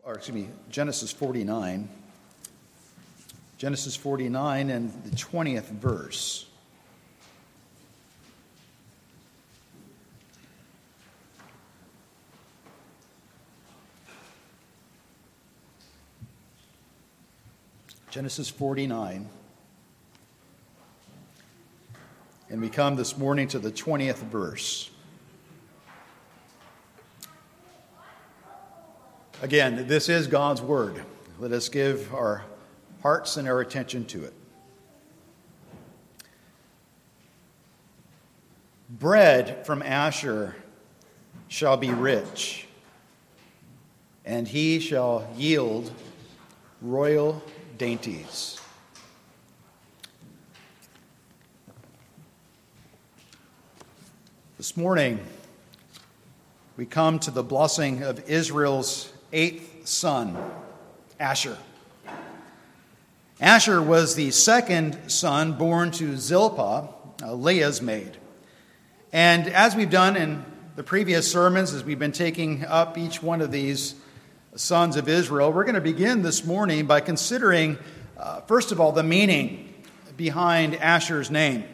Genesis 49. Genesis 49 and the 20th verse. Genesis 49. And we come this morning to the 20th verse. Again, this is God's word. Let us give our hearts and our attention to it. Bread from Asher shall be rich, and he shall yield royal dainties. This morning, we come to the blessing of Israel's eighth son, Asher. Asher was the second son born to Zilpah, Leah's maid. And as we've done in the previous sermons, as we've been taking up each one of these sons of Israel, we're going to begin this morning by considering, first of all, the meaning behind Asher's name.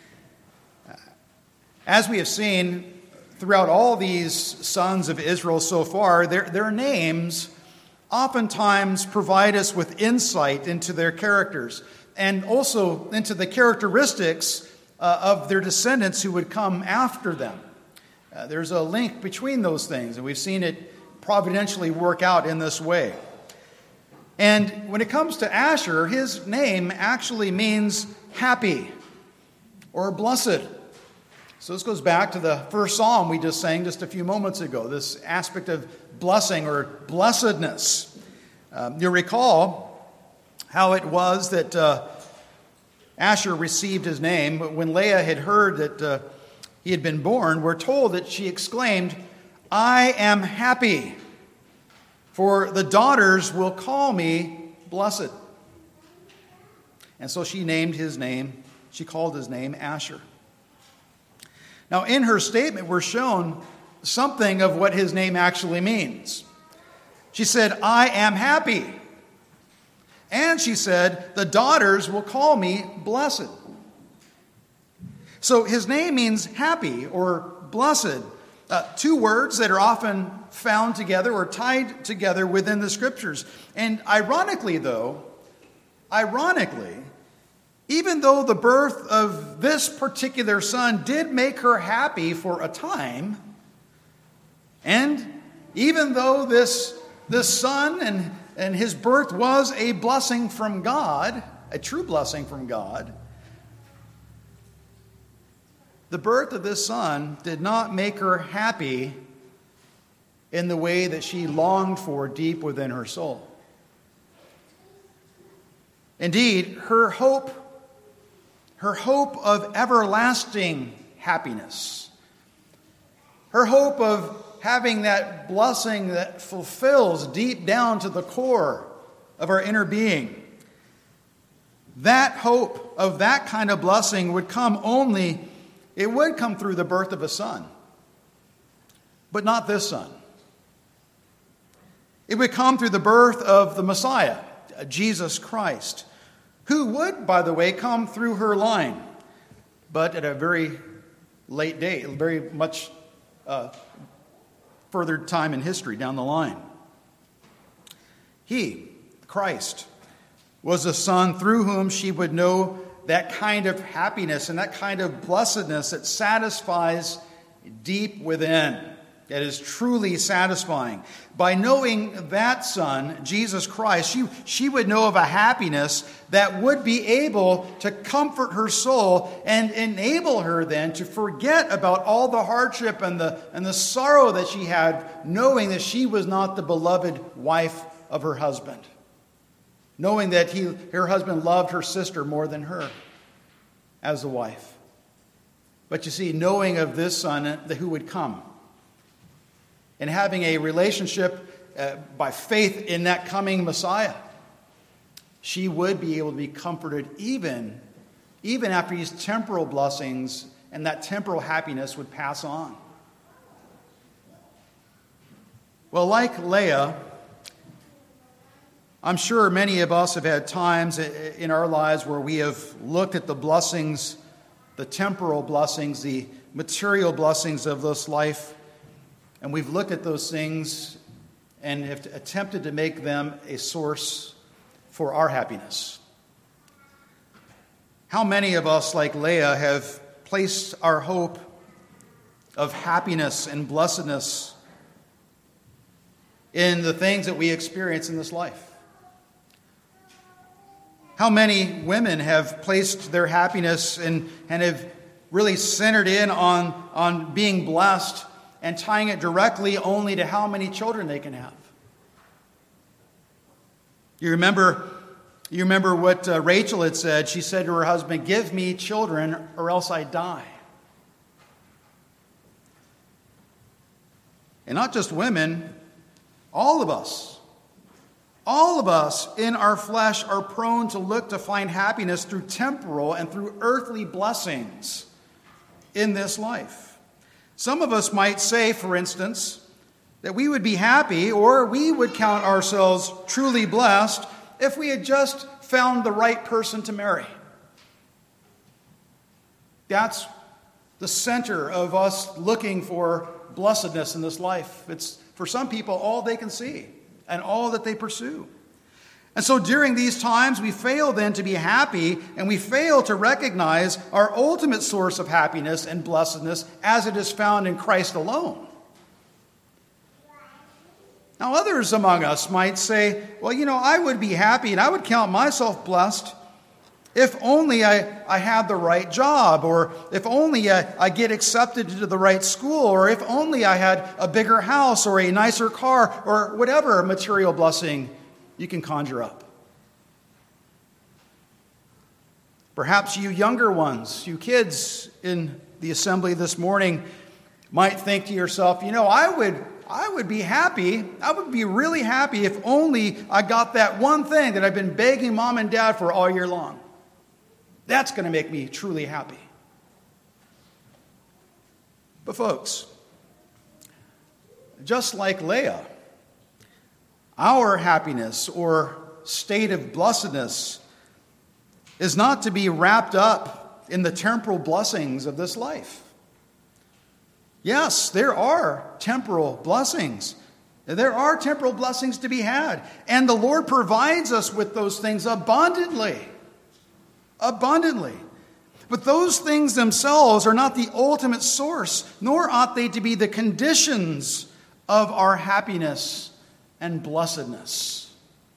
As we have seen throughout all these sons of Israel so far, their names oftentimes provide us with insight into their characters and also into the characteristics of their descendants who would come after them. There's a link between those things, and we've seen it providentially work out in this way. And when it comes to Asher, his name actually means happy or blessed. So this goes back to the first psalm we just sang just a few moments ago, this aspect of blessing or blessedness. You'll recall how it was that Asher received his name. But when Leah had heard that he had been born, we're told that she exclaimed, "I am happy, for the daughters will call me blessed." And so she called his name Asher. Now, in her statement, we're shown something of what his name actually means. She said, "I am happy." And she said, "The daughters will call me blessed." So his name means happy or blessed. Two words that are often found together or tied together within the scriptures. And ironically, even though the birth of this particular son did make her happy for a time, and even though this son and his birth was a blessing from God, a true blessing from God, the birth of this son did not make her happy in the way that she longed for deep within her soul. Indeed, her hope of everlasting happiness, her hope of having that blessing that fulfills deep down to the core of our inner being, that hope of that kind of blessing would come through the birth of a son, but not this son. It would come through the birth of the Messiah, Jesus Christ, who would, by the way, come through her line, but at a very late date, very much further time in history down the line. He, Christ, was a son through whom she would know that kind of happiness and that kind of blessedness that satisfies deep within, that is truly satisfying. By knowing that Son, Jesus Christ, she would know of a happiness that would be able to comfort her soul and enable her then to forget about all the hardship and the sorrow that she had, knowing that she was not the beloved wife of her husband. Knowing that her husband loved her sister more than her as a wife. But you see, knowing of this Son who would come, and having a relationship by faith in that coming Messiah, she would be able to be comforted even after these temporal blessings and that temporal happiness would pass on. Well, like Leah, I'm sure many of us have had times in our lives where we have looked at the blessings, the temporal blessings, the material blessings of this life, and we've looked at those things and have attempted to make them a source for our happiness. How many of us, like Leah, have placed our hope of happiness and blessedness in the things that we experience in this life? How many women have placed their happiness and have really centered in on being blessed and tying it directly only to how many children they can have? You remember what Rachel had said. She said to her husband, "Give me children or else I die." And not just women, all of us in our flesh are prone to look to find happiness through temporal and through earthly blessings in this life. Some of us might say, for instance, that we would be happy or we would count ourselves truly blessed if we had just found the right person to marry. That's the center of us looking for blessedness in this life. It's, for some people, all they can see and all that they pursue. And so during these times, we fail then to be happy, and we fail to recognize our ultimate source of happiness and blessedness as it is found in Christ alone. Now, others among us might say, well, I would be happy and I would count myself blessed if only I had the right job, or if only I get accepted into the right school, or if only I had a bigger house or a nicer car, or whatever material blessing you can conjure up. Perhaps you younger ones, you kids in the assembly this morning, might think to yourself, I would be happy, I would be really happy if only I got that one thing that I've been begging mom and dad for all year long. That's going to make me truly happy. But folks, just like Leah, our happiness or state of blessedness is not to be wrapped up in the temporal blessings of this life. Yes, there are temporal blessings. There are temporal blessings to be had. And the Lord provides us with those things abundantly. Abundantly. But those things themselves are not the ultimate source, nor ought they to be the conditions of our happiness and blessedness.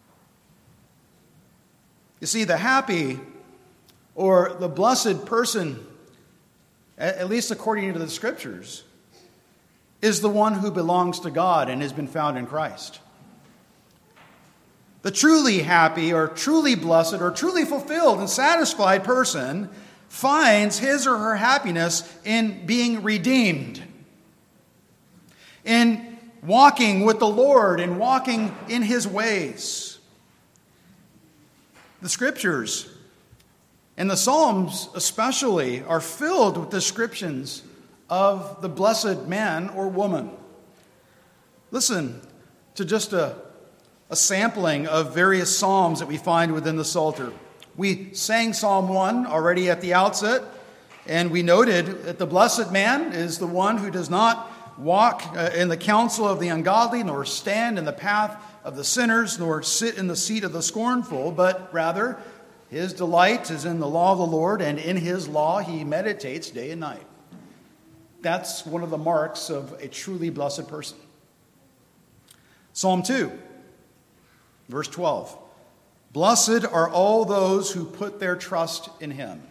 You see, the happy or the blessed person, at least according to the Scriptures, is the one who belongs to God and has been found in Christ. The truly happy or truly blessed or truly fulfilled and satisfied person finds his or her happiness in being redeemed, in walking with the Lord and walking in His ways. The Scriptures and the Psalms especially are filled with descriptions of the blessed man or woman. Listen to just a sampling of various psalms that we find within the Psalter. We sang Psalm 1 already at the outset, and we noted that the blessed man is the one who does not walk in the counsel of the ungodly, nor stand in the path of the sinners, nor sit in the seat of the scornful, but rather his delight is in the law of the Lord, and in His law he meditates day and night. That's one of the marks of a truly blessed person. Psalm 2, verse 12. Blessed are all those who put their trust in Him.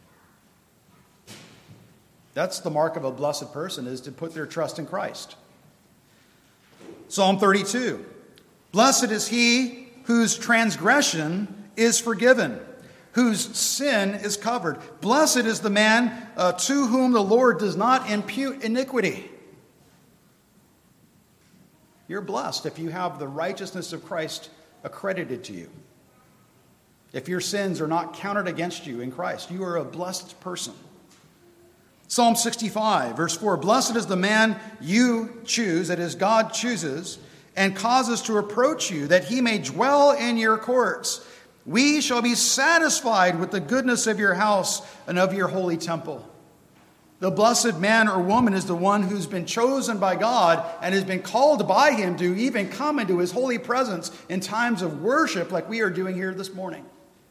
That's the mark of a blessed person, is to put their trust in Christ. Psalm 32. Blessed is he whose transgression is forgiven, whose sin is covered. Blessed is the man to whom the Lord does not impute iniquity. You're blessed if you have the righteousness of Christ accredited to you. If your sins are not counted against you in Christ, you are a blessed person. Psalm 65, verse 4, blessed is the man you choose, that is, God chooses, and cause us to approach you, that he may dwell in your courts. We shall be satisfied with the goodness of your house and of your holy temple. The blessed man or woman is the one who's been chosen by God and has been called by him to even come into his holy presence in times of worship like we are doing here this morning.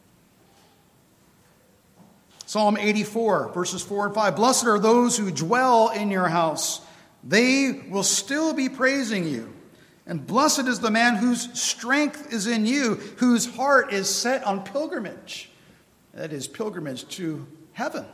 Psalm 84, verses 4 and 5. Blessed are those who dwell in your house. They will still be praising you. And blessed is the man whose strength is in you, whose heart is set on pilgrimage. That is pilgrimage to heaven.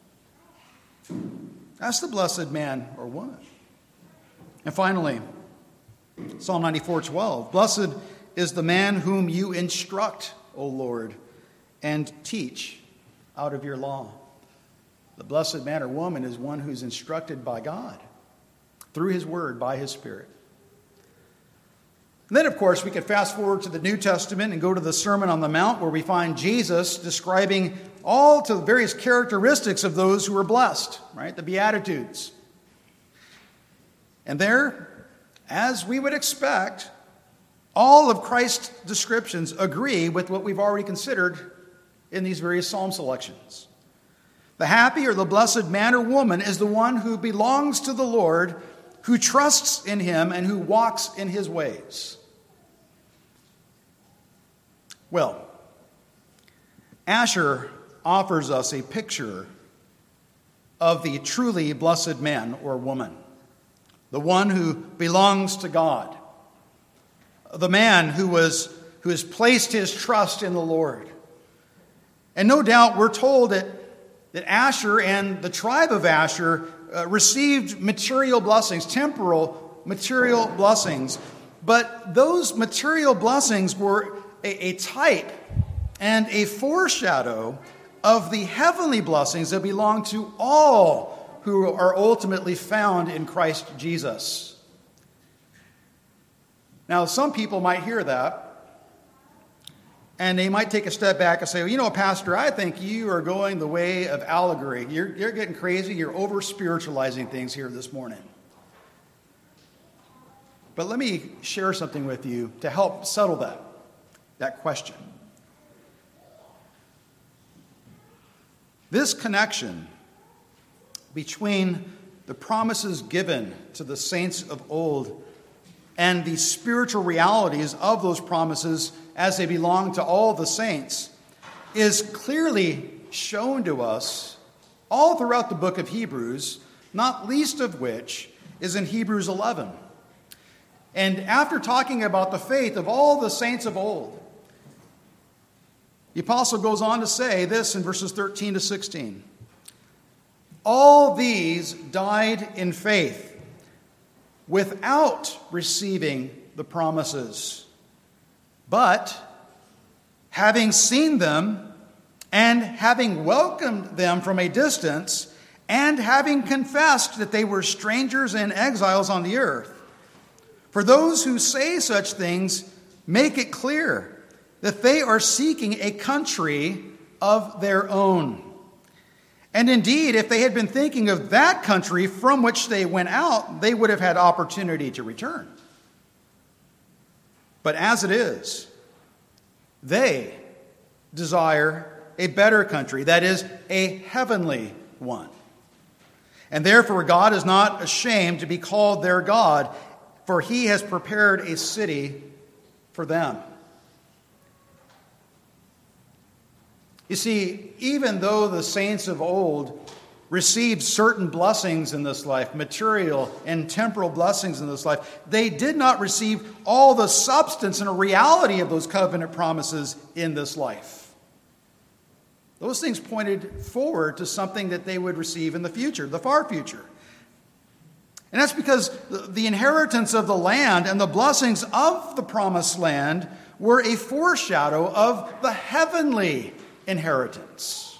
That's the blessed man or woman. And finally, Psalm 94:12. Blessed is the man whom you instruct, O Lord, and teach out of your law. The blessed man or woman is one who's instructed by God through his word, by his Spirit. And then, of course, we could fast forward to the New Testament and go to the Sermon on the Mount, where we find Jesus describing all to the various characteristics of those who are blessed, right? The Beatitudes. And there, as we would expect, all of Christ's descriptions agree with what we've already considered in these various psalm selections. The happy or the blessed man or woman is the one who belongs to the Lord, who trusts in him, and who walks in his ways. Well, Asher offers us a picture of the truly blessed man or woman, the one who belongs to God, the man who has placed his trust in the Lord. And no doubt we're told that Asher and the tribe of Asher received material blessings, temporal material blessings. But those material blessings were a type and a foreshadow of the heavenly blessings that belong to all who are ultimately found in Christ Jesus. Now, some people might hear that, and they might take a step back and say, well, you know, Pastor, I think you are going the way of allegory. You're getting crazy. You're over-spiritualizing things here this morning. But let me share something with you to help settle that question. This connection between the promises given to the saints of old and the spiritual realities of those promises as they belong to all the saints is clearly shown to us all throughout the book of Hebrews, not least of which is in Hebrews 11. And after talking about the faith of all the saints of old, the apostle goes on to say this in verses 13 to 16. All these died in faith without receiving the promises, but having seen them and having welcomed them from a distance and having confessed that they were strangers and exiles on the earth. For those who say such things make it clear that they are seeking a country of their own. And indeed, if they had been thinking of that country from which they went out, they would have had opportunity to return. But as it is, they desire a better country, that is, a heavenly one. And therefore, God is not ashamed to be called their God, for he has prepared a city for them. You see, even though the saints of old received certain blessings in this life, material and temporal blessings in this life, they did not receive all the substance and reality of those covenant promises in this life. Those things pointed forward to something that they would receive in the future, the far future. And that's because the inheritance of the land and the blessings of the promised land were a foreshadow of the heavenly inheritance.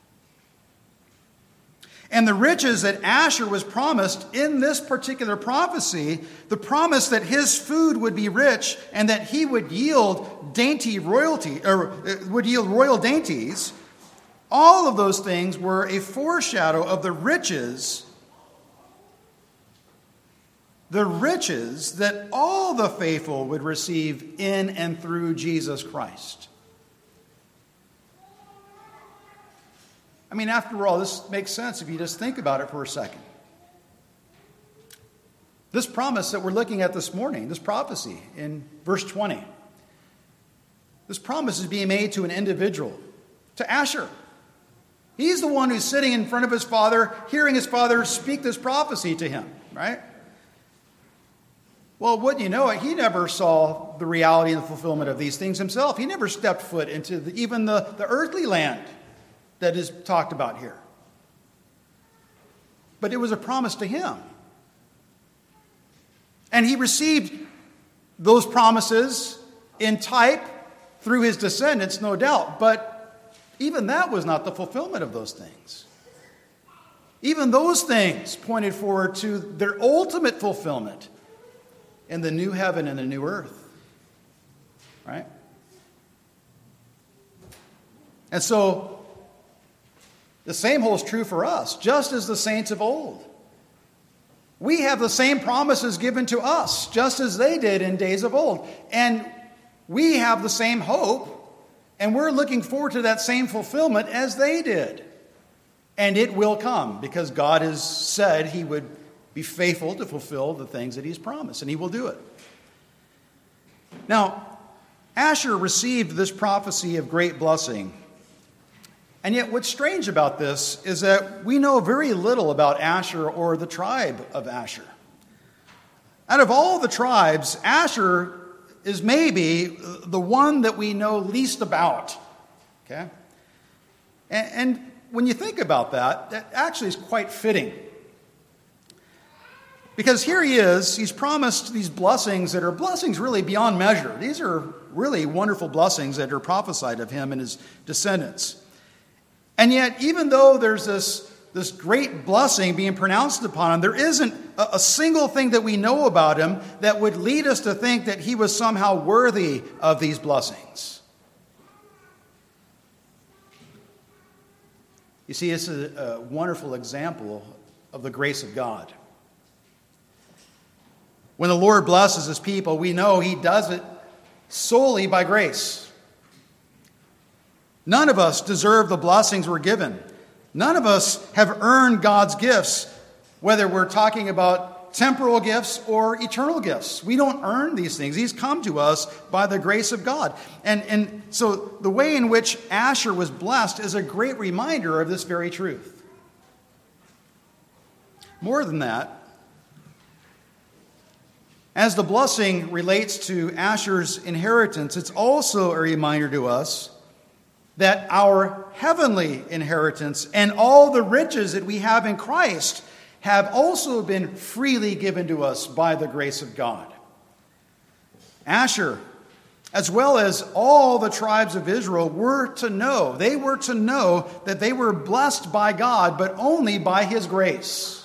And the riches that Asher was promised in this particular prophecy, the promise that his food would be rich and that he would yield royal dainties, all of those things were a foreshadow of the riches the riches that all the faithful would receive in and through Jesus Christ. I mean, after all, this makes sense if you just think about it for a second. This promise that we're looking at this morning, this prophecy in verse 20, this promise is being made to an individual, to Asher. He's the one who's sitting in front of his father, hearing his father speak this prophecy to him, right? Well, wouldn't you know it, he never saw the reality and the fulfillment of these things himself. He never stepped foot into even the earthly land that is talked about here. But it was a promise to him. And he received those promises in type through his descendants, no doubt. But even that was not the fulfillment of those things. Even those things pointed forward to their ultimate fulfillment in the new heaven and the new earth. Right? And so, the same holds true for us, just as the saints of old. We have the same promises given to us, just as they did in days of old. And we have the same hope, and we're looking forward to that same fulfillment as they did. And it will come, because God has said he would be faithful to fulfill the things that he's promised, and he will do it. Now, Asher received this prophecy of great blessing. And yet what's strange about this is that we know very little about Asher or the tribe of Asher. Out of all the tribes, Asher is maybe the one that we know least about. Okay? And when you think about that, that actually is quite fitting. Because here he is, he's promised these blessings that are blessings really beyond measure. These are really wonderful blessings that are prophesied of him and his descendants. And yet, even though there's this great blessing being pronounced upon him, there isn't a single thing that we know about him that would lead us to think that he was somehow worthy of these blessings. You see, this is a wonderful example of the grace of God. When the Lord blesses his people, we know he does it solely by grace. None of us deserve the blessings we're given. None of us have earned God's gifts, whether we're talking about temporal gifts or eternal gifts. We don't earn these things. These come to us by the grace of God. And so the way in which Asher was blessed is a great reminder of this very truth. More than that, as the blessing relates to Asher's inheritance, it's also a reminder to us that our heavenly inheritance and all the riches that we have in Christ have also been freely given to us by the grace of God. Asher, as well as all the tribes of Israel, were to know that they were blessed by God, but only by his grace.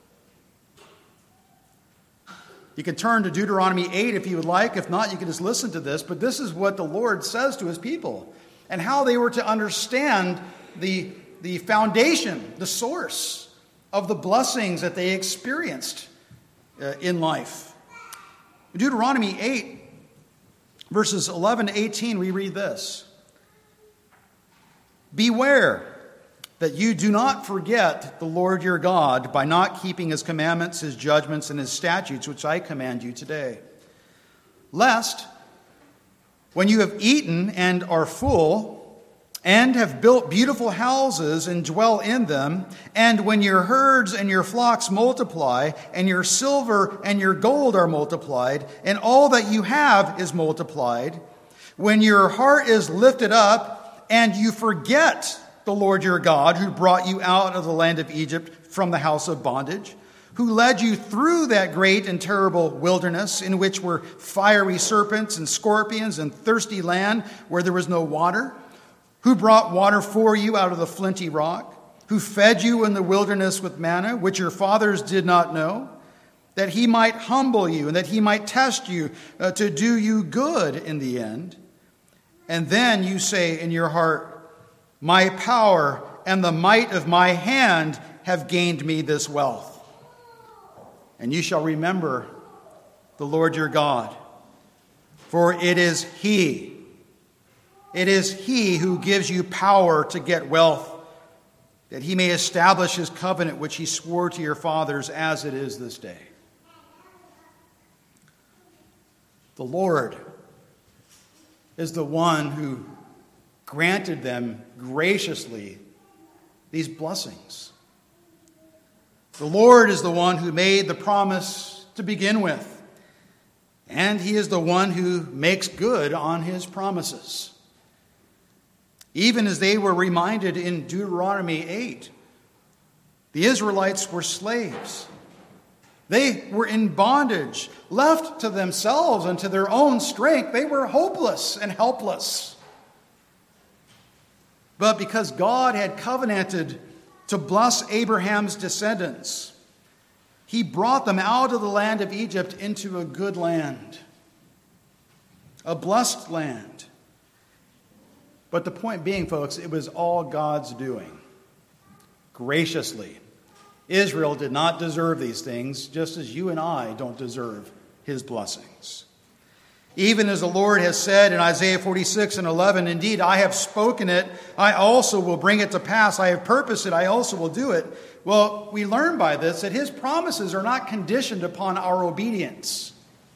You can turn to Deuteronomy 8 if you would like. If not, you can just listen to this. But this is what the Lord says to his people, and how they were to understand the foundation, the source of the blessings that they experienced in life. In Deuteronomy 8, verses 11 to 18, we read this. Beware that you do not forget the Lord your God by not keeping his commandments, his judgments, and his statutes, which I command you today. Lest, when you have eaten and are full, and have built beautiful houses and dwell in them, and when your herds and your flocks multiply, and your silver and your gold are multiplied, and all that you have is multiplied, when your heart is lifted up, and you forget the Lord your God, who brought you out of the land of Egypt from the house of bondage, who led you through that great and terrible wilderness, in which were fiery serpents and scorpions and thirsty land where there was no water, who brought water for you out of the flinty rock, who fed you in the wilderness with manna, which your fathers did not know, that he might humble you and that he might test you to do you good in the end. And then you say in your heart, my power and the might of my hand have gained me this wealth. and you shall remember the Lord your God. For it is He who gives you power to get wealth, that He may establish His covenant which He swore to your fathers as it is this day. The Lord is the one who granted them graciously these blessings. The Lord is the one who made the promise to begin with. And He is the one who makes good on His promises. Even as they were reminded in Deuteronomy 8, the Israelites were slaves. They were in bondage, left to themselves and to their own strength. They were hopeless and helpless. But because God had covenanted to bless Abraham's descendants, He brought them out of the land of Egypt into a good land, a blessed land. But the point being, folks, it was all God's doing, graciously. Israel did not deserve these things, just as you and I don't deserve His blessings. Even as the Lord has said in Isaiah 46:11, indeed, I have spoken it, I also will bring it to pass. I have purposed it, I also will do it. Well, we learn by this that His promises are not conditioned upon our obedience.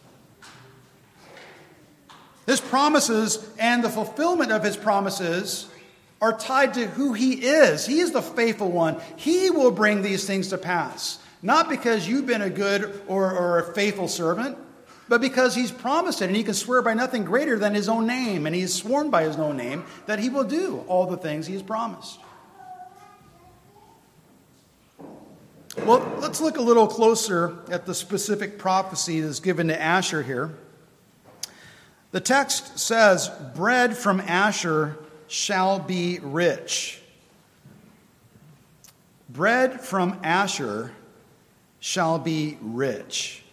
His promises and the fulfillment of His promises are tied to who He is. He is the faithful one. He will bring these things to pass. Not because you've been a good or a faithful servant, but because He's promised it, and He can swear by nothing greater than His own name. And He's sworn by His own name that He will do all the things He has promised. Well, let's look a little closer at the specific prophecy that's given to Asher here. The text says, bread from Asher shall be rich. Bread from Asher shall be rich.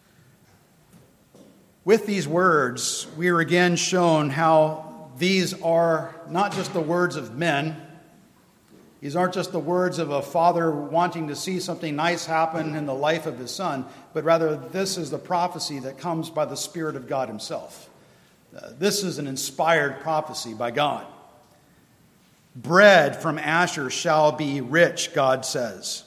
With these words, we are again shown how these are not just the words of men. These aren't just the words of a father wanting to see something nice happen in the life of his son, but rather this is the prophecy that comes by the Spirit of God Himself. This is an inspired prophecy by God. Bread from Asher shall be rich, God says.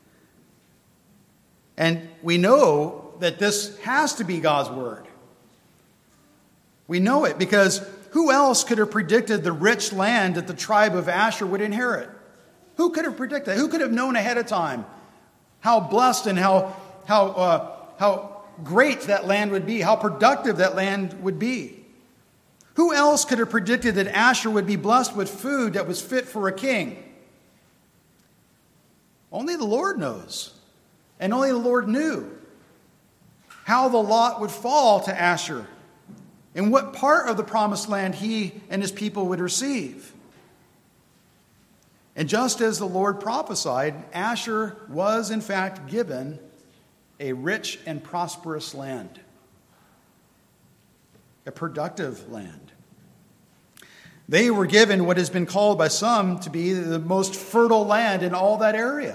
And we know that this has to be God's word. We know it because who else could have predicted the rich land that the tribe of Asher would inherit? Who could have predicted that? Who could have known ahead of time how blessed and how great that land would be, how productive that land would be? Who else could have predicted that Asher would be blessed with food that was fit for a king? Only the Lord knows. And only the Lord knew how the lot would fall to Asher and what part of the promised land he and his people would receive. And just as the Lord prophesied, Asher was in fact given a rich and prosperous land, a productive land. They were given what has been called by some to be the most fertile land in all that area.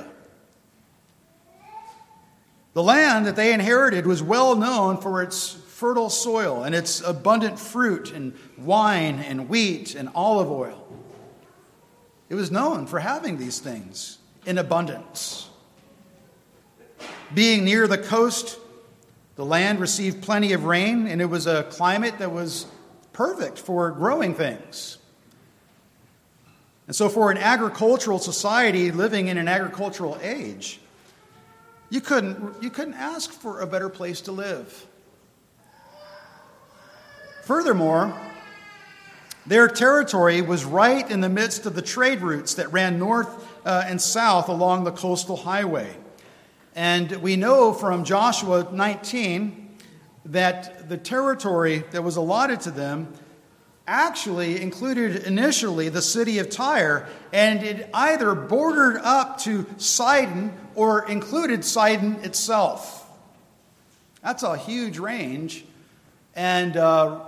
The land that they inherited was well known for its fertile soil and its abundant fruit and wine and wheat and olive oil. It was known for having these things in abundance. Being near the coast, the land received plenty of rain, and it was a climate that was perfect for growing things. And so for an agricultural society living in an agricultural age, you couldn't ask for a better place to live. Furthermore, their territory was right in the midst of the trade routes that ran north and south along the coastal highway. And we know from Joshua 19 that the territory that was allotted to them actually included initially the city of Tyre, and it either bordered up to Sidon or included Sidon itself. That's a huge range and a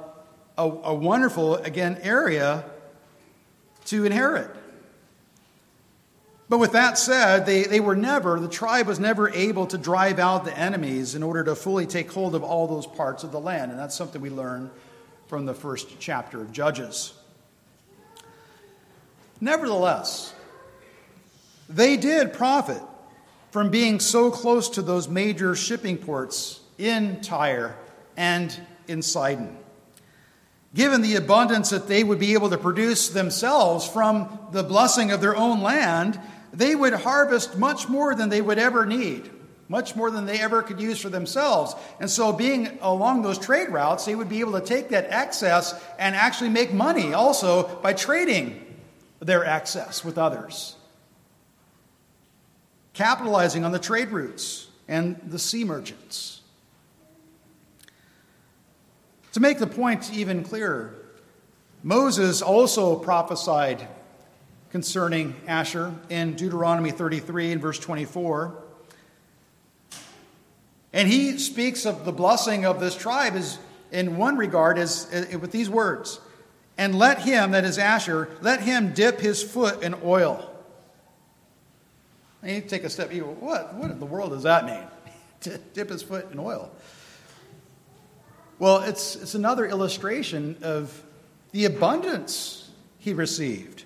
wonderful, again, area to inherit. But with that said, the tribe was never able to drive out the enemies in order to fully take hold of all those parts of the land. And that's something we learn from the first chapter of Judges. Nevertheless, they did profit from being so close to those major shipping ports in Tyre and in Sidon. Given the abundance that they would be able to produce themselves from the blessing of their own land, they would harvest much more than they would ever need, much more than they ever could use for themselves. And so being along those trade routes, they would be able to take that excess and actually make money also by trading their excess with others, capitalizing on the trade routes and the sea merchants. To make the point even clearer, Moses also prophesied concerning Asher in Deuteronomy 33 and verse 24. And he speaks of the blessing of this tribe as, in one regard, as with these words, "And let him," that is Asher, "let him dip his foot in oil." And you take a step, what in the world does that mean? To dip his foot in oil. Well, it's another illustration of the abundance he received.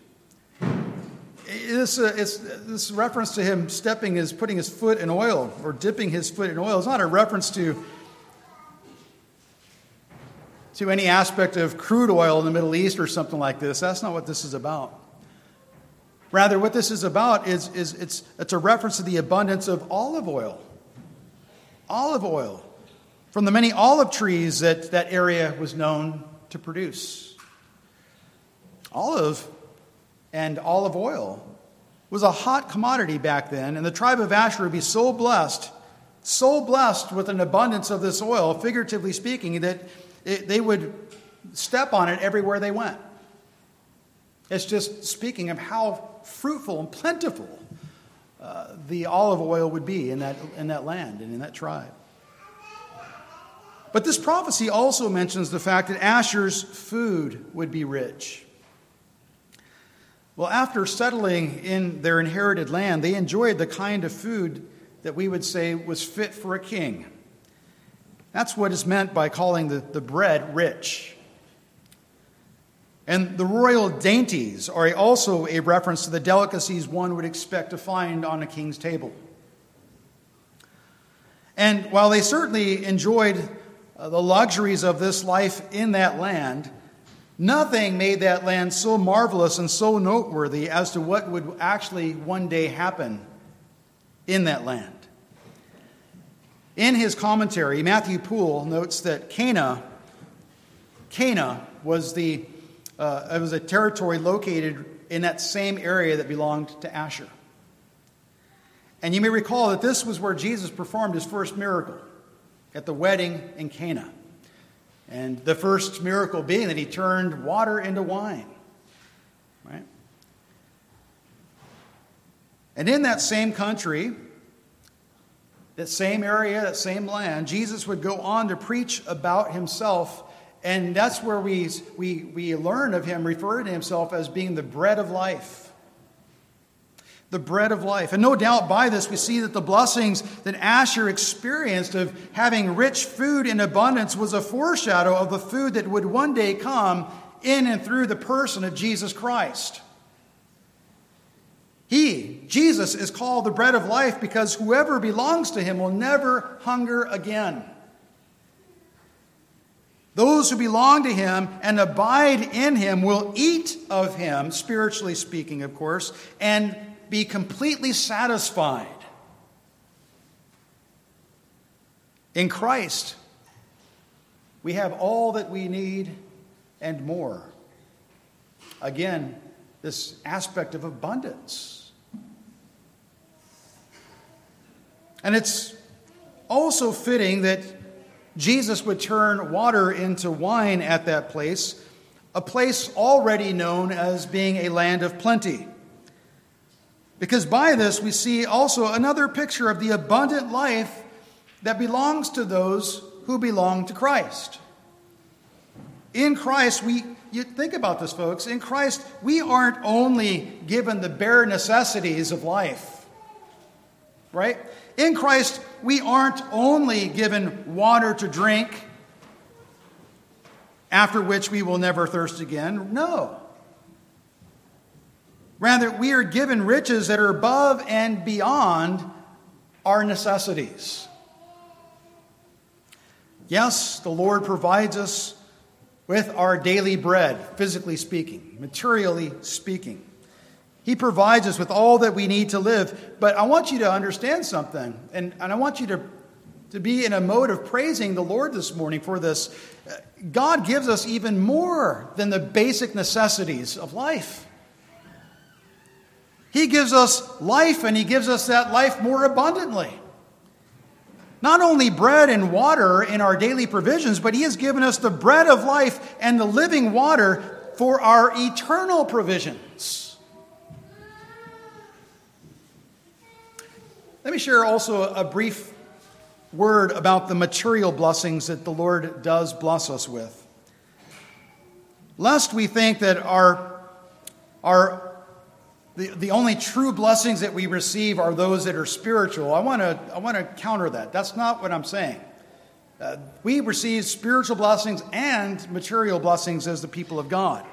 This reference to him putting his foot in oil or dipping his foot in oil is not a reference to any aspect of crude oil in the Middle East or something like this. That's not what this is about. Rather, what this is about is it's a reference to the abundance of olive oil. Olive oil from the many olive trees that area was known to produce. Olive and olive oil was a hot commodity back then, and the tribe of Asher would be so blessed with an abundance of this oil, figuratively speaking, that they would step on it everywhere they went. It's just speaking of how fruitful and plentiful the olive oil would be in that land and in that tribe. But this prophecy also mentions the fact that Asher's food would be rich. Well, after settling in their inherited land, they enjoyed the kind of food that we would say was fit for a king. That's what is meant by calling the bread rich. And the royal dainties are also a reference to the delicacies one would expect to find on a king's table. And while they certainly enjoyed the luxuries of this life in that land, nothing made that land so marvelous and so noteworthy as to what would actually one day happen in that land. In his commentary, Matthew Poole notes that Cana was it was a territory located in that same area that belonged to Asher. And you may recall that this was where Jesus performed his first miracle at the wedding in Cana. And the first miracle being that he turned water into wine. Right? And in that same country, that same area, that same land, Jesus would go on to preach about himself. And that's where we learn of him referring to himself as being the bread of life. The bread of life. And no doubt by this we see that the blessings that Asher experienced of having rich food in abundance was a foreshadow of the food that would one day come in and through the person of Jesus Christ. Jesus, is called the bread of life because whoever belongs to him will never hunger again. Those who belong to him and abide in him will eat of him, spiritually speaking, of course, and be completely satisfied. In Christ, we have all that we need and more. Again, this aspect of abundance. And it's also fitting that Jesus would turn water into wine at that place, a place already known as being a land of plenty. Because by this we see also another picture of the abundant life that belongs to those who belong to Christ. In Christ, you think about this, folks. In Christ, we aren't only given the bare necessities of life, right? In Christ, we aren't only given water to drink, after which we will never thirst again. No. Rather, we are given riches that are above and beyond our necessities. Yes, the Lord provides us with our daily bread, physically speaking, materially speaking. He provides us with all that we need to live. But I want you to understand something, and I want you to be in a mode of praising the Lord this morning for this. God gives us even more than the basic necessities of life. He gives us life, and He gives us that life more abundantly. Not only bread and water in our daily provisions, but He has given us the bread of life and the living water for our eternal provisions. Let me share also a brief word about the material blessings that the Lord does bless us with. Lest we think that the only true blessings that we receive are those that are spiritual. I want to counter that. That's not what I'm saying. We receive spiritual blessings and material blessings as the people of God.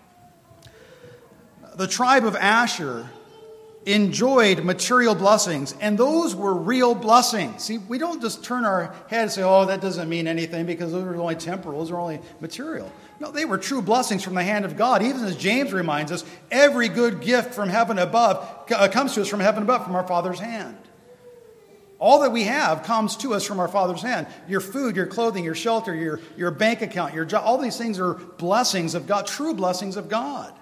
The tribe of Asher enjoyed material blessings, and those were real blessings. See, we don't just turn our head and say, oh, that doesn't mean anything because those are only temporal, those are only material. No, they were true blessings from the hand of God. Even as James reminds us, every good gift from heaven above comes to us from heaven above, from our Father's hand. All that we have comes to us from our Father's hand. Your food, your clothing, your shelter, your bank account, your job, all these things are blessings of God, true blessings of God.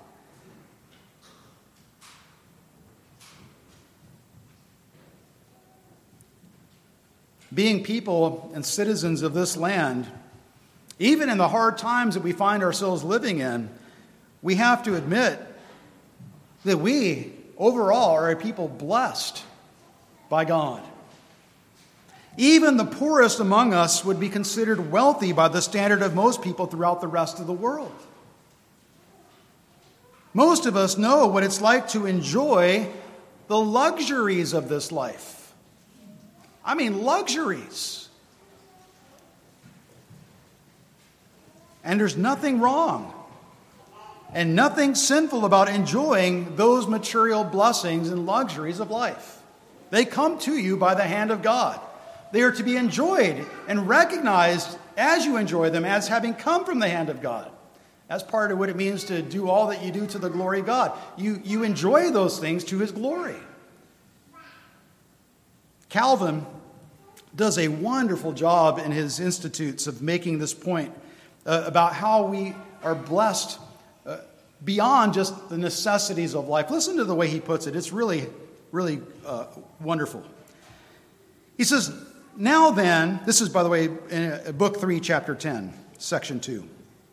Being people and citizens of this land, even in the hard times that we find ourselves living in, we have to admit that we, overall, are a people blessed by God. Even the poorest among us would be considered wealthy by the standard of most people throughout the rest of the world. Most of us know what it's like to enjoy the luxuries of this life. I mean, luxuries. And there's nothing wrong and nothing sinful about enjoying those material blessings and luxuries of life. They come to you by the hand of God. They are to be enjoyed and recognized as you enjoy them as having come from the hand of God. That's part of what it means to do all that you do to the glory of God. You enjoy those things to His glory. Calvin does a wonderful job in his Institutes of making this point about how we are blessed beyond just the necessities of life. Listen to the way he puts it. It's really, really wonderful. He says, now then, this is, by the way, in Book 3, Chapter 10, Section 2.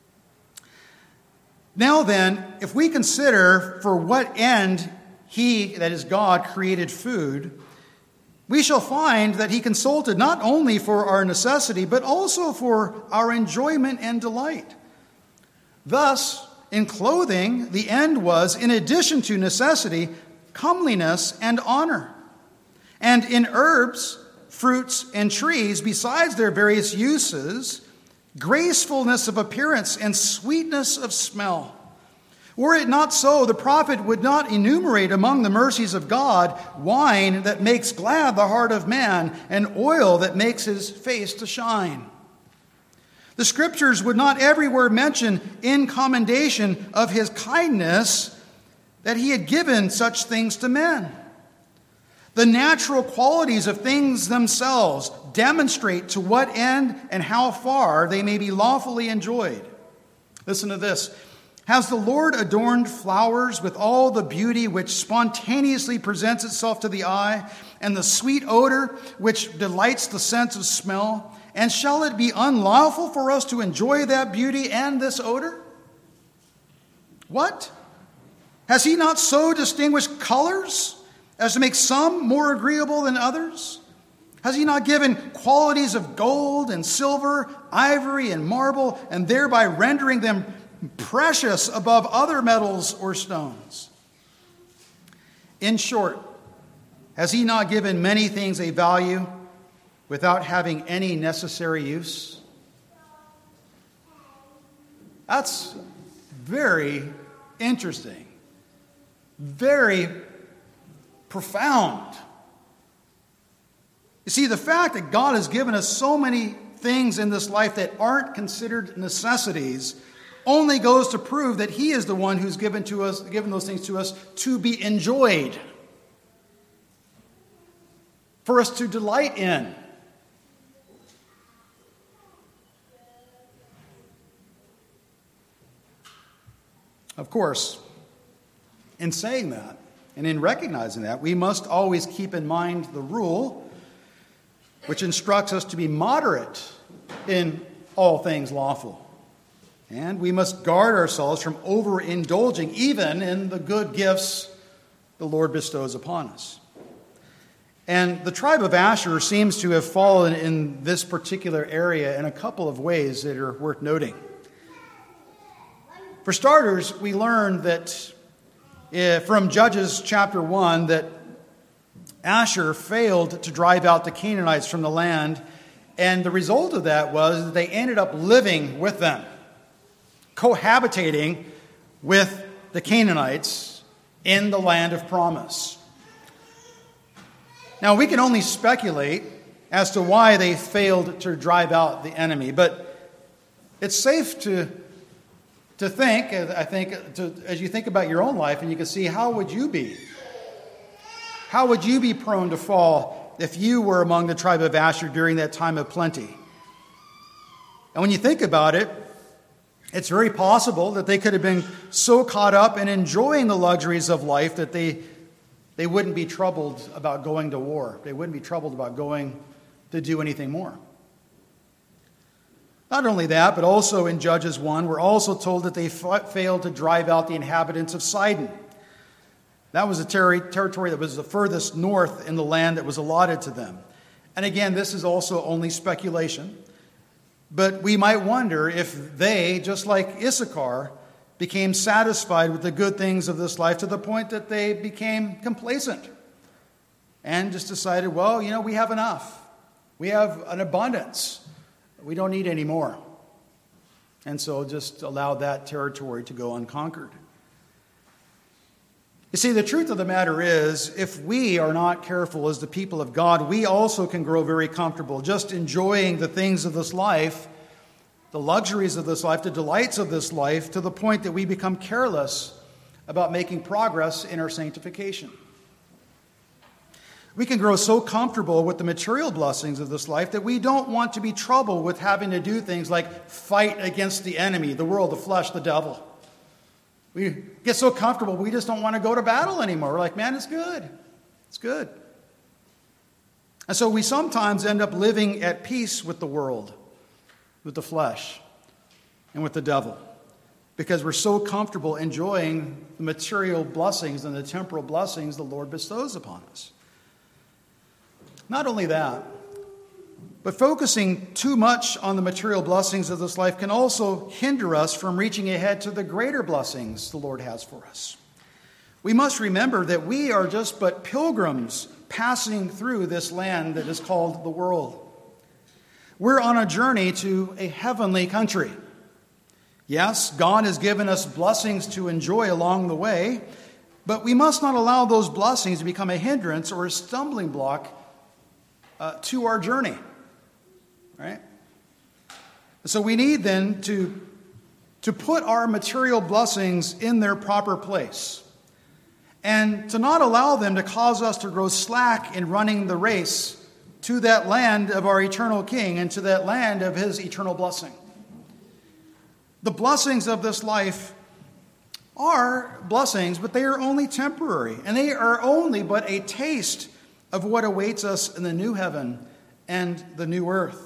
Now then, if we consider for what end He, that is God, created food, we shall find that He consulted not only for our necessity, but also for our enjoyment and delight. Thus, in clothing, the end was, in addition to necessity, comeliness and honor. And in herbs, fruits, and trees, besides their various uses, gracefulness of appearance and sweetness of smell. Were it not so, the prophet would not enumerate among the mercies of God wine that makes glad the heart of man and oil that makes his face to shine. The Scriptures would not everywhere mention in commendation of His kindness that He had given such things to men. The natural qualities of things themselves demonstrate to what end and how far they may be lawfully enjoyed. Listen to this. Has the Lord adorned flowers with all the beauty which spontaneously presents itself to the eye, and the sweet odor which delights the sense of smell? And shall it be unlawful for us to enjoy that beauty and this odor? What? Has He not so distinguished colors as to make some more agreeable than others? Has he not given qualities of gold and silver, ivory and marble, and thereby rendering them precious above other metals or stones? In short, has he not given many things a value without having any necessary use? That's very interesting, very profound. You see, the fact that God has given us so many things in this life that aren't considered necessities only goes to prove that he is the one who's given those things to us to be enjoyed, for us to delight in. Of course, in saying that and in recognizing that, we must always keep in mind the rule which instructs us to be moderate in all things lawful. And we must guard ourselves from overindulging even in the good gifts the Lord bestows upon us. And the tribe of Asher seems to have fallen in this particular area in a couple of ways that are worth noting. For starters, we learn that from Judges chapter 1 that Asher failed to drive out the Canaanites from the land, and the result of that was that they ended up living with them, cohabitating with the Canaanites in the land of promise. Now, we can only speculate as to why they failed to drive out the enemy, but it's safe to think, I think, as you think about your own life, and you can see how would you be? How would you be prone to fall if you were among the tribe of Asher during that time of plenty? And when you think about it, it's very possible that they could have been so caught up in enjoying the luxuries of life that they wouldn't be troubled about going to war. They wouldn't be troubled about going to do anything more. Not only that, but also in Judges 1, we're also told that they failed to drive out the inhabitants of Sidon. That was a territory that was the furthest north in the land that was allotted to them. And again, this is also only speculation. But we might wonder if they, just like Issachar, became satisfied with the good things of this life to the point that they became complacent and just decided, well, we have enough. We have an abundance. We don't need any more. And so just allow that territory to go unconquered. You see, the truth of the matter is, if we are not careful as the people of God, we also can grow very comfortable, just enjoying the things of this life, the luxuries of this life, the delights of this life, to the point that we become careless about making progress in our sanctification. We can grow so comfortable with the material blessings of this life that we don't want to be troubled with having to do things like fight against the enemy, the world, the flesh, the devil. We get so comfortable, we just don't want to go to battle anymore. We're like, man, it's good. It's good. And so we sometimes end up living at peace with the world, with the flesh, and with the devil, because we're so comfortable enjoying the material blessings and the temporal blessings the Lord bestows upon us. Not only that, but focusing too much on the material blessings of this life can also hinder us from reaching ahead to the greater blessings the Lord has for us. We must remember that we are just but pilgrims passing through this land that is called the world. We're on a journey to a heavenly country. Yes, God has given us blessings to enjoy along the way, but we must not allow those blessings to become a hindrance or a stumbling block to our journey. Right? So we need then to put our material blessings in their proper place and to not allow them to cause us to grow slack in running the race to that land of our eternal King and to that land of his eternal blessing. The blessings of this life are blessings, but they are only temporary, and they are only but a taste of what awaits us in the new heaven and the new earth.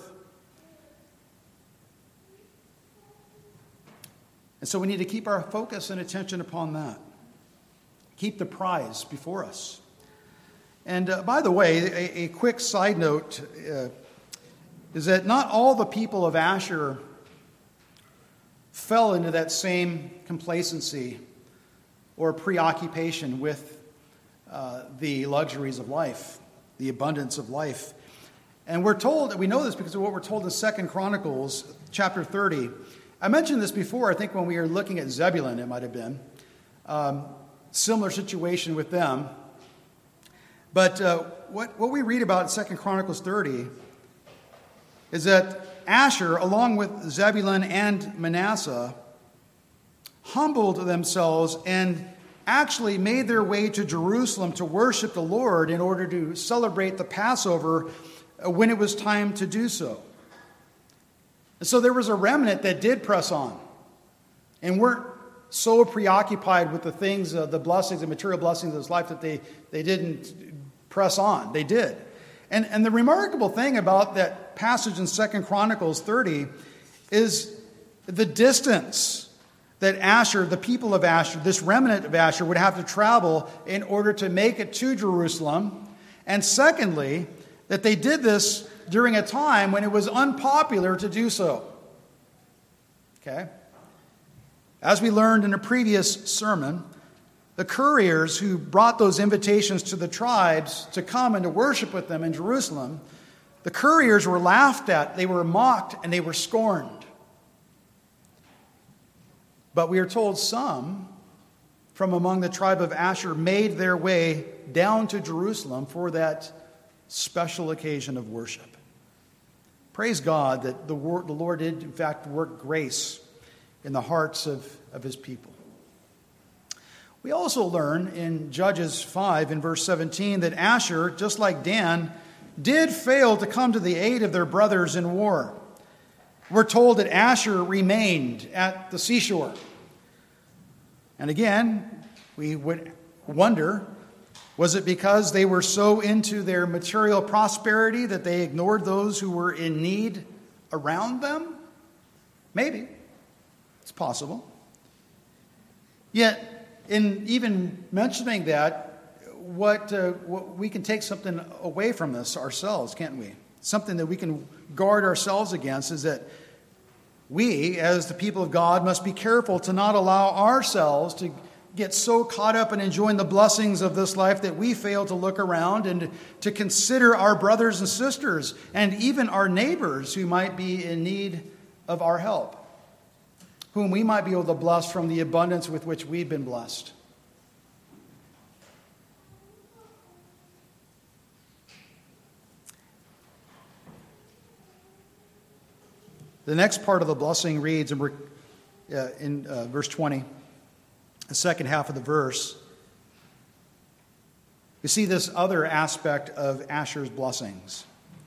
And so we need to keep our focus and attention upon that. Keep the prize before us. And by the way, a quick side note is that not all the people of Asher fell into that same complacency or preoccupation with the luxuries of life, the abundance of life. And we're told, we know this because of what we're told in 2 Chronicles chapter 30. I mentioned this before, I think when we were looking at Zebulun, it might have been. Similar situation with them. But what we read about in 2 Chronicles 30 is that Asher, along with Zebulun and Manasseh, humbled themselves and actually made their way to Jerusalem to worship the Lord in order to celebrate the Passover when it was time to do so. And so there was a remnant that did press on and weren't so preoccupied with the things, the blessings, the material blessings of this life that they didn't press on. They did. And the remarkable thing about that passage in 2 Chronicles 30 is the distance that Asher, the people of Asher, this remnant of Asher would have to travel in order to make it to Jerusalem. And secondly, that they did this during a time when it was unpopular to do so. Okay? As we learned in a previous sermon, the couriers who brought those invitations to the tribes to come and to worship with them in Jerusalem, the couriers were laughed at, they were mocked, and they were scorned. But we are told some from among the tribe of Asher made their way down to Jerusalem for that special occasion of worship. Praise God that the Lord did, in fact, work grace in the hearts of his people. We also learn in Judges 5 in verse 17 that Asher, just like Dan, did fail to come to the aid of their brothers in war. We're told that Asher remained at the seashore. And again, we would wonder, was it because they were so into their material prosperity that they ignored those who were in need around them? Maybe. It's possible. Yet, in even mentioning that, what we can take something away from this ourselves, can't we? Something that we can guard ourselves against is that we, as the people of God, must be careful to not allow ourselves to get so caught up in enjoying the blessings of this life that we fail to look around and to consider our brothers and sisters and even our neighbors who might be in need of our help, whom we might be able to bless from the abundance with which we've been blessed. The next part of the blessing reads in verse 20, the second half of the verse. You see this other aspect of Asher's blessings.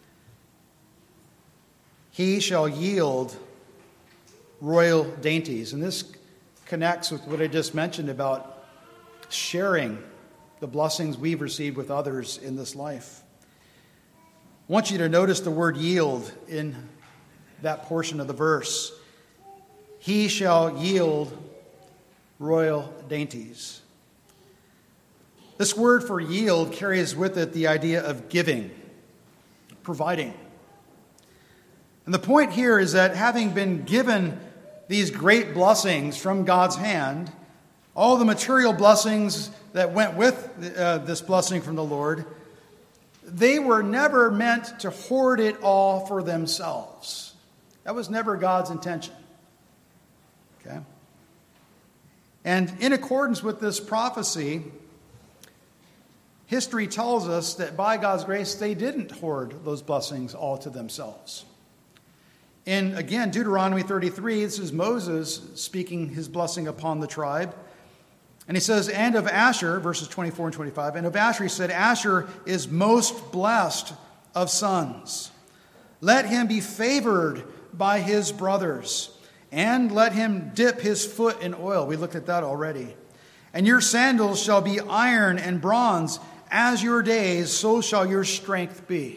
He shall yield royal dainties. And this connects with what I just mentioned about sharing the blessings we've received with others in this life. I want you to notice the word yield in that portion of the verse. He shall yield royal dainties. This word for yield carries with it the idea of giving, providing. And the point here is that having been given these great blessings from God's hand, all the material blessings that went with this blessing from the Lord, they were never meant to hoard it all for themselves. That was never God's intention. Okay? And in accordance with this prophecy, history tells us that by God's grace, they didn't hoard those blessings all to themselves. In, again, Deuteronomy 33, this is Moses speaking his blessing upon the tribe. And he says, and of Asher, verses 24 and 25, and of Asher he said, Asher is most blessed of sons. Let him be favored by his brothers, and let him dip his foot in oil. We looked at that already. And your sandals shall be iron and bronze. As your days, so shall your strength be.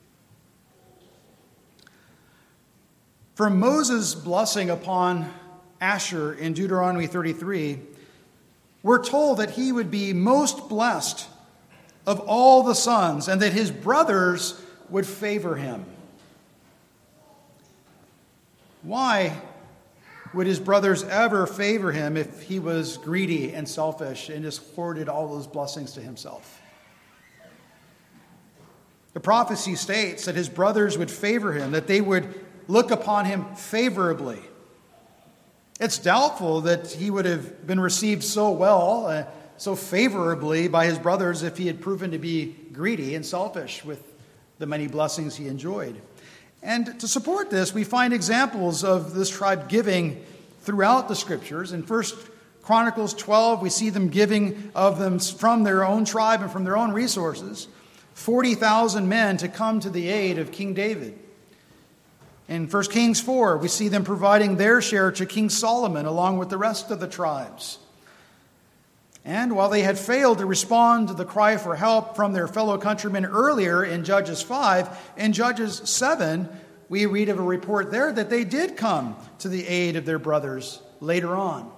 From Moses' blessing upon Asher in Deuteronomy 33, we're told that he would be most blessed of all the sons, and that his brothers would favor him. Why would his brothers ever favor him if he was greedy and selfish and just hoarded all those blessings to himself? The prophecy states that his brothers would favor him, that they would look upon him favorably. It's doubtful that he would have been received so well, so favorably by his brothers if he had proven to be greedy and selfish with the many blessings he enjoyed. And to support this, we find examples of this tribe giving throughout the Scriptures. In 1 Chronicles 12, we see them giving of them from their own tribe and from their own resources, 40,000 men to come to the aid of King David. In 1 Kings 4, we see them providing their share to King Solomon along with the rest of the tribes. And while they had failed to respond to the cry for help from their fellow countrymen earlier in Judges 5, in Judges 7, we read of a report there that they did come to the aid of their brothers later on.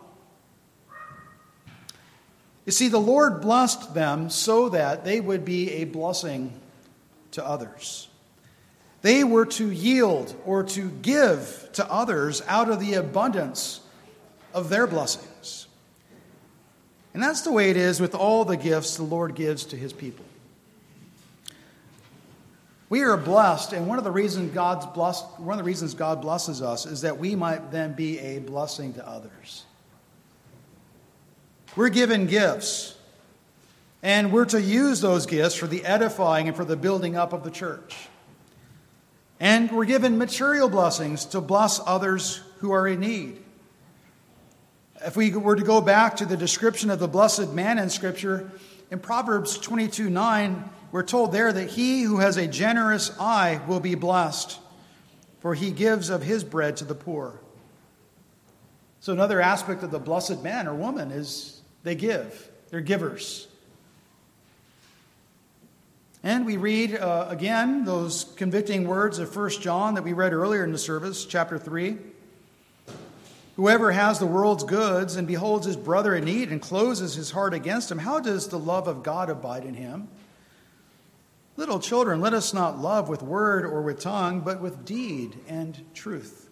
You see, the Lord blessed them so that they would be a blessing to others. They were to yield or to give to others out of the abundance of their blessings. And that's the way it is with all the gifts the Lord gives to his people. We are blessed, and one of the reasons God blesses us is that we might then be a blessing to others. We're given gifts, and we're to use those gifts for the edifying and for the building up of the church. And we're given material blessings to bless others who are in need. If we were to go back to the description of the blessed man in Scripture, in Proverbs 22:9, we're told there that he who has a generous eye will be blessed, for he gives of his bread to the poor. So another aspect of the blessed man or woman is they give. They're givers. And we read, again, those convicting words of 1 John that we read earlier in the service, chapter 3. Whoever has the world's goods and beholds his brother in need and closes his heart against him, how does the love of God abide in him? Little children, let us not love with word or with tongue, but with deed and truth.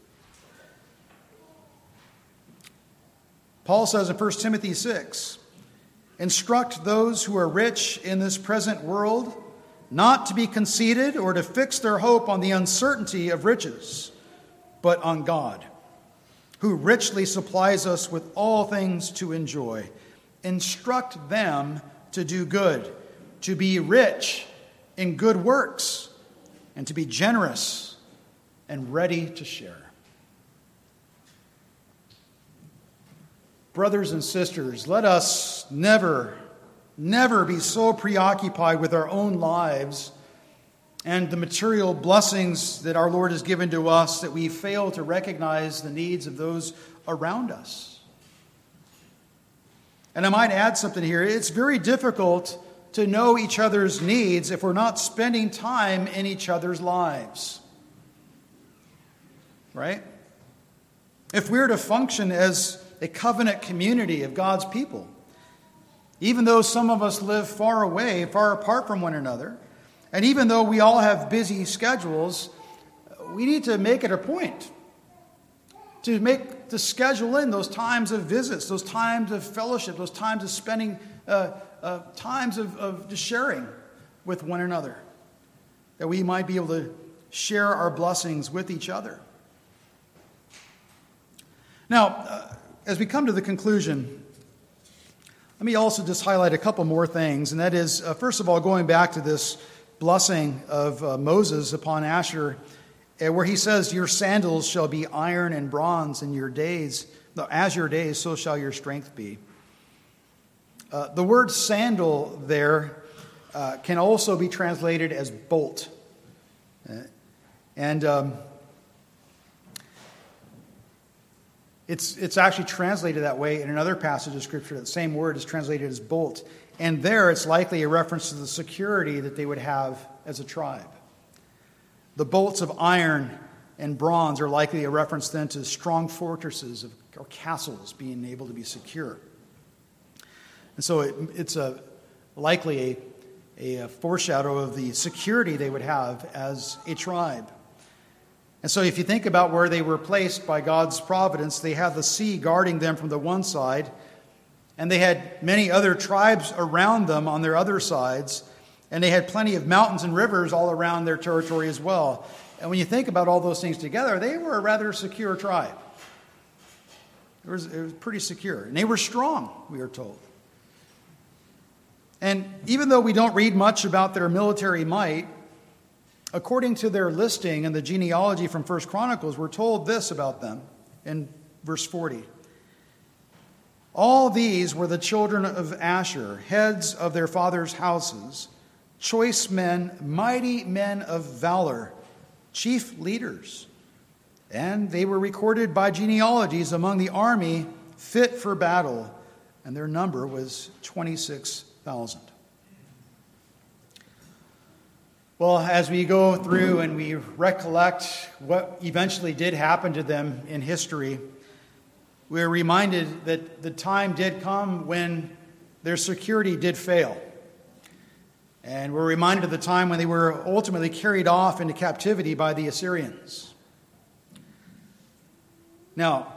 Paul says in 1 Timothy 6, instruct those who are rich in this present world not to be conceited or to fix their hope on the uncertainty of riches, but on God, who richly supplies us with all things to enjoy. Instruct them to do good, to be rich in good works, and to be generous and ready to share. Brothers and sisters, let us never be so preoccupied with our own lives and the material blessings that our Lord has given to us that we fail to recognize the needs of those around us. And I might add something here. It's very difficult to know each other's needs if we're not spending time in each other's lives. Right? If we're to function as a covenant community of God's people, even though some of us live far away, far apart from one another, and even though we all have busy schedules, we need to make it a point to schedule in those times of visits, those times of fellowship, those times of spending times of just sharing with one another, that we might be able to share our blessings with each other. Now, as we come to the conclusion, let me also just highlight a couple more things, and that is, first of all, going back to this blessing of Moses upon Asher, where he says, your sandals shall be iron and bronze in your days. As your days, so shall your strength be. The word sandal there can also be translated as bolt. And it's actually translated that way in another passage of Scripture. That same word is translated as bolt. And there it's likely a reference to the security that they would have as a tribe. The bolts of iron and bronze are likely a reference then to strong fortresses or castles being able to be secure. And so it's likely a foreshadow of the security they would have as a tribe. And so if you think about where they were placed by God's providence, they had the sea guarding them from the one side, and they had many other tribes around them on their other sides, and they had plenty of mountains and rivers all around their territory as well. And when you think about all those things together, they were a rather secure tribe. It was pretty secure. And they were strong, we are told. And even though we don't read much about their military might, according to their listing in the genealogy from 1 Chronicles, we're told this about them in verse 40. All these were the children of Asher, heads of their fathers' houses, choice men, mighty men of valor, chief leaders. And they were recorded by genealogies among the army fit for battle, and their number was 26,000. Well, as we go through and we recollect what eventually did happen to them in history, we're reminded that the time did come when their security did fail. And we're reminded of the time when they were ultimately carried off into captivity by the Assyrians. Now,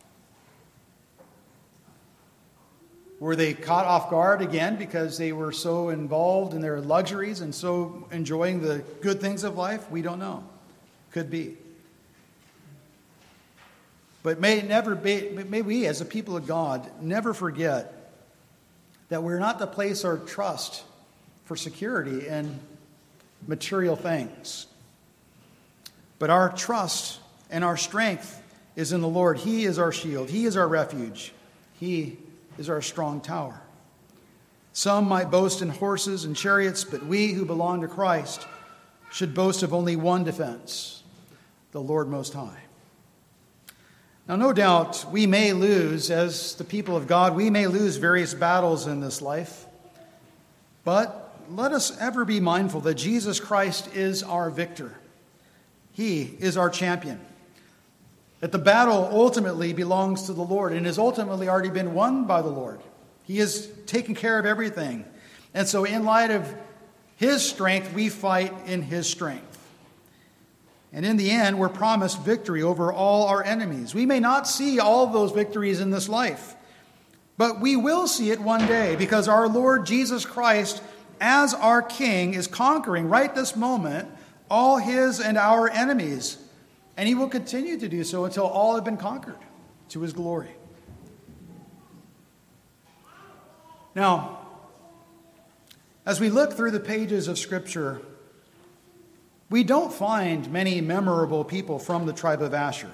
were they caught off guard again because they were so involved in their luxuries and so enjoying the good things of life? We don't know. Could be. But may we, as a people of God, never forget that we're not to place our trust for security in material things. But our trust and our strength is in the Lord. He is our shield. He is our refuge. He is our strong tower. Some might boast in horses and chariots, but we who belong to Christ should boast of only one defense, the Lord Most High. Now, no doubt, we may lose, as the people of God, we may lose various battles in this life. But let us ever be mindful that Jesus Christ is our victor. He is our champion. That the battle ultimately belongs to the Lord and has ultimately already been won by the Lord. He has taken care of everything. And so in light of His strength, we fight in His strength. And in the end, we're promised victory over all our enemies. We may not see all those victories in this life, but we will see it one day because our Lord Jesus Christ, as our King, is conquering right this moment all His and our enemies. And He will continue to do so until all have been conquered to His glory. Now, as we look through the pages of Scripture, we don't find many memorable people from the tribe of Asher.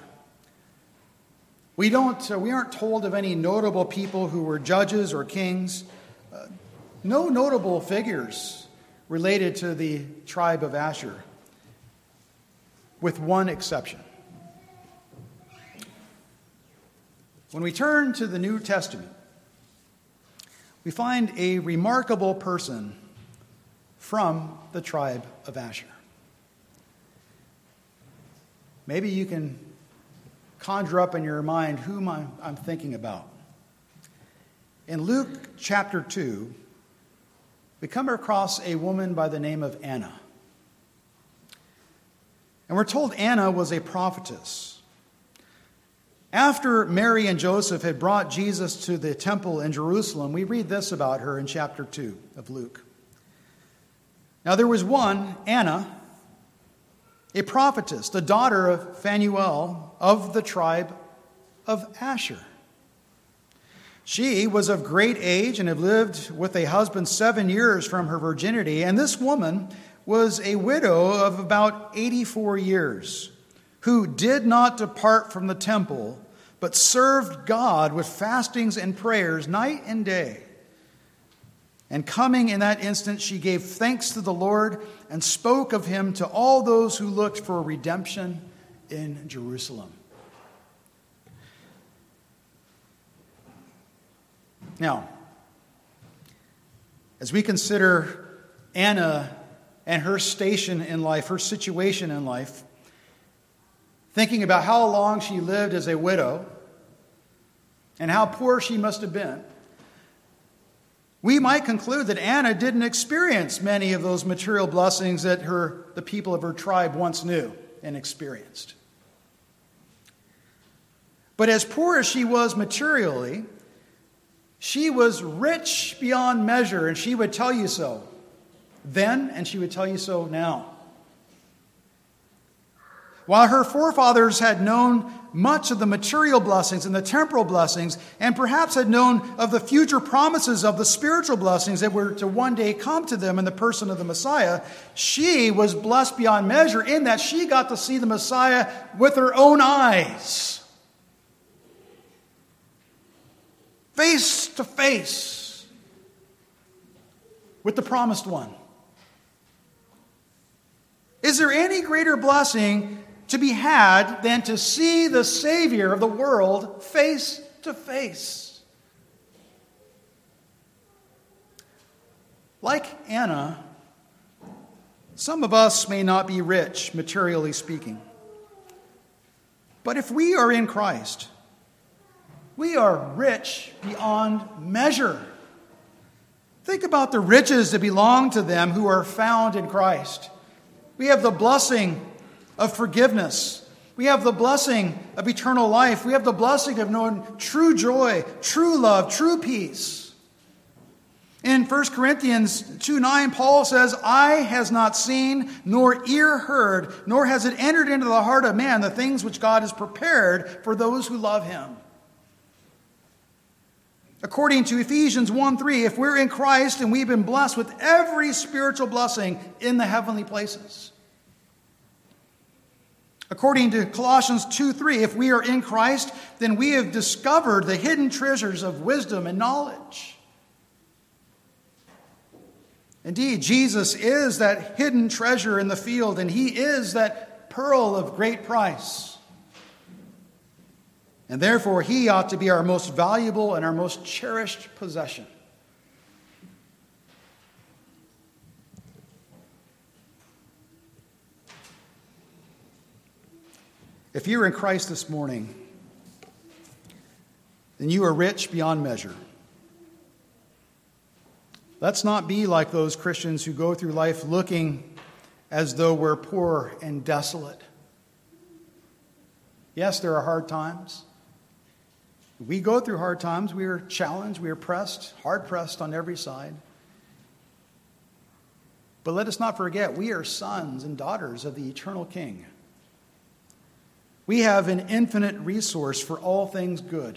We aren't told of any notable people who were judges or kings. No notable figures related to the tribe of Asher, with one exception. When we turn to the New Testament, we find a remarkable person from the tribe of Asher. Maybe you can conjure up in your mind whom I'm thinking about. In Luke chapter 2, we come across a woman by the name of Anna. And we're told Anna was a prophetess. After Mary and Joseph had brought Jesus to the temple in Jerusalem, we read this about her in chapter 2 of Luke. Now there was one, Anna, a prophetess, the daughter of Phanuel of the tribe of Asher. She was of great age and had lived with a husband 7 years from her virginity, and this woman was a widow of about 84 years, who did not depart from the temple, but served God with fastings and prayers night and day. And coming in that instant, she gave thanks to the Lord and spoke of Him to all those who looked for redemption in Jerusalem. Now, as we consider Anna and her station in life, her situation in life, thinking about how long she lived as a widow and how poor she must have been, We might conclude that Anna didn't experience many of those material blessings that the people of her tribe once knew and experienced. But as poor as she was materially, she was rich beyond measure, and she would tell you so then, and she would tell you so now. While her forefathers had known much of the material blessings and the temporal blessings, and perhaps had known of the future promises of the spiritual blessings that were to one day come to them in the person of the Messiah, she was blessed beyond measure in that she got to see the Messiah with her own eyes. Face to face with the promised one. Is there any greater blessing to be had than to see the Savior of the world face to face? Like Anna, some of us may not be rich, materially speaking. But if we are in Christ, we are rich beyond measure. Think about the riches that belong to them who are found in Christ. We have the blessing of forgiveness. We have the blessing of eternal life. We have the blessing of knowing true joy, true love, true peace. In 1 Corinthians 2:9, Paul says, "Eye has not seen, nor ear heard, nor has it entered into the heart of man the things which God has prepared for those who love him." According to Ephesians 1:3, if we're in Christ and we've been blessed with every spiritual blessing in the heavenly places. According to Colossians 2:3, if we are in Christ, then we have discovered the hidden treasures of wisdom and knowledge. Indeed, Jesus is that hidden treasure in the field, and he is that pearl of great price. And therefore, he ought to be our most valuable and our most cherished possession. If you're in Christ this morning, then you are rich beyond measure. Let's not be like those Christians who go through life looking as though we're poor and desolate. Yes, there are hard times. We go through hard times. We are challenged. We are pressed, hard pressed on every side. But let us not forget, we are sons and daughters of the eternal King. We have an infinite resource for all things good.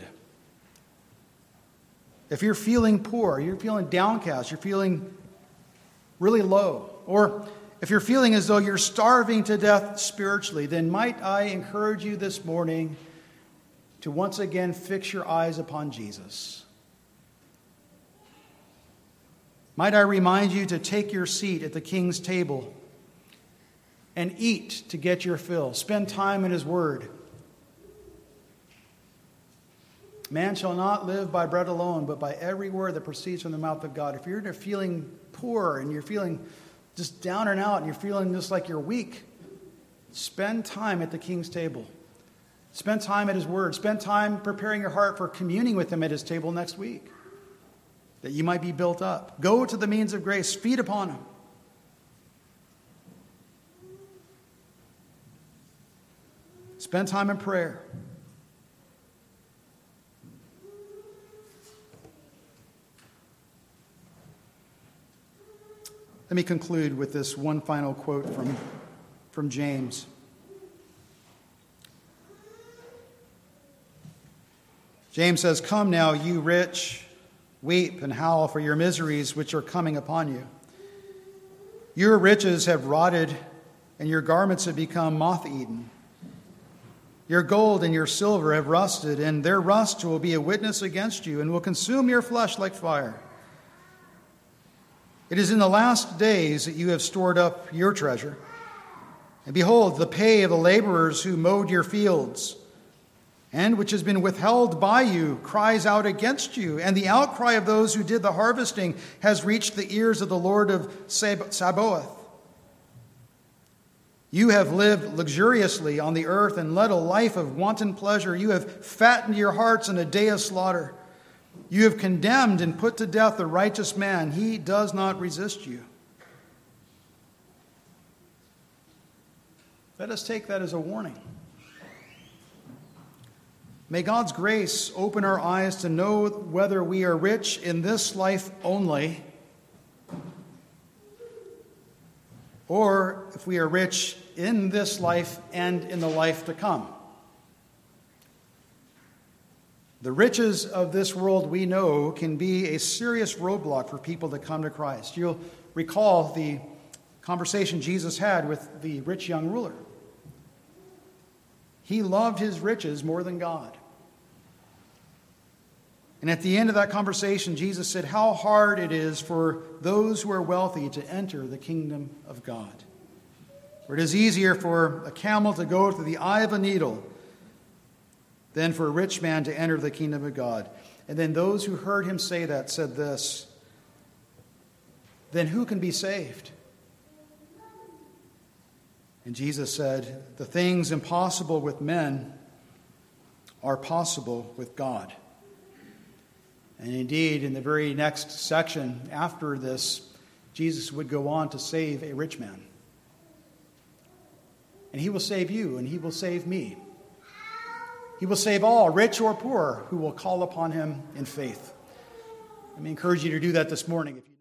If you're feeling poor, you're feeling downcast, you're feeling really low, or if you're feeling as though you're starving to death spiritually, then might I encourage you this morning to once again fix your eyes upon Jesus. Might I remind you to take your seat at the King's table and eat to get your fill. Spend time in his word. Man shall not live by bread alone, but by every word that proceeds from the mouth of God. If you're feeling poor and you're feeling just down and out and you're feeling just like you're weak, spend time at the King's table. Spend time at his word. Spend time preparing your heart for communing with him at his table next week, that you might be built up. Go to the means of grace. Feed upon him. Spend time in prayer. Let me conclude with this one final quote from James. James says, "Come now, you rich, weep and howl for your miseries which are coming upon you. Your riches have rotted, and your garments have become moth-eaten. Your gold and your silver have rusted, and their rust will be a witness against you and will consume your flesh like fire. It is in the last days that you have stored up your treasure. And behold, the pay of the laborers who mowed your fields, and which has been withheld by you, cries out against you. And the outcry of those who did the harvesting has reached the ears of the Lord of Sabaoth. You have lived luxuriously on the earth and led a life of wanton pleasure. You have fattened your hearts in a day of slaughter. You have condemned and put to death the righteous man. He does not resist you. Let us take that as a warning. May God's grace open our eyes to know whether we are rich in this life only, or if we are rich in this life and in the life to come. The riches of this world, we know, can be a serious roadblock for people to come to Christ. You'll recall the conversation Jesus had with the rich young ruler. He loved his riches more than God. And at the end of that conversation, Jesus said how hard it is for those who are wealthy to enter the kingdom of God. For it is easier for a camel to go through the eye of a needle than for a rich man to enter the kingdom of God. And then those who heard him say that said this, then who can be saved? And Jesus said, the things impossible with men are possible with God. And indeed, in the very next section after this, Jesus would go on to save a rich man. And he will save you, and he will save me. He will save all, rich or poor, who will call upon him in faith. Let me encourage you to do that this morning.